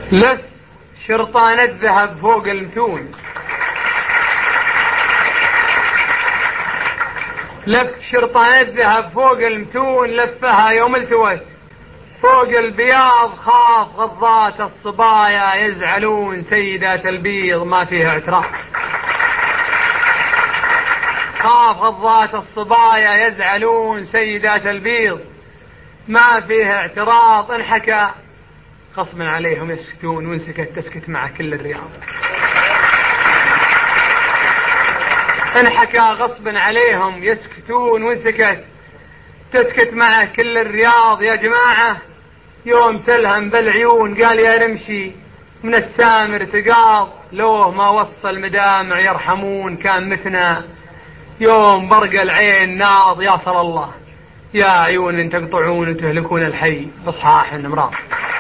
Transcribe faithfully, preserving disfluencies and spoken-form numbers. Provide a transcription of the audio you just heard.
لف شرطان الذهب فوق المتون، لف شرطان الذهب فوق المتون، لفها يوم التوت فوق البياض، خاف غضات الصبايا يزعلون سيدات البيض ما فيها اعتراف. خاف غضات الصبايا يزعلون سيدات البيض ما فيها اعتراض. انحكى غصبا عليهم يسكتون، وانسكت تسكت مع كل الرياض. انحكى غصبا عليهم يسكتون، وانسكت تسكت مع كل الرياض. يا جماعة يوم سلهم بالعيون قال يا رمشي من السامر تقاض، لوه ما وصل مدامع يرحمون كان مثنى. يوم برق العين ناض يا صل الله، يا عيون تقطعون وتهلكون الحي بصحاح النمراض.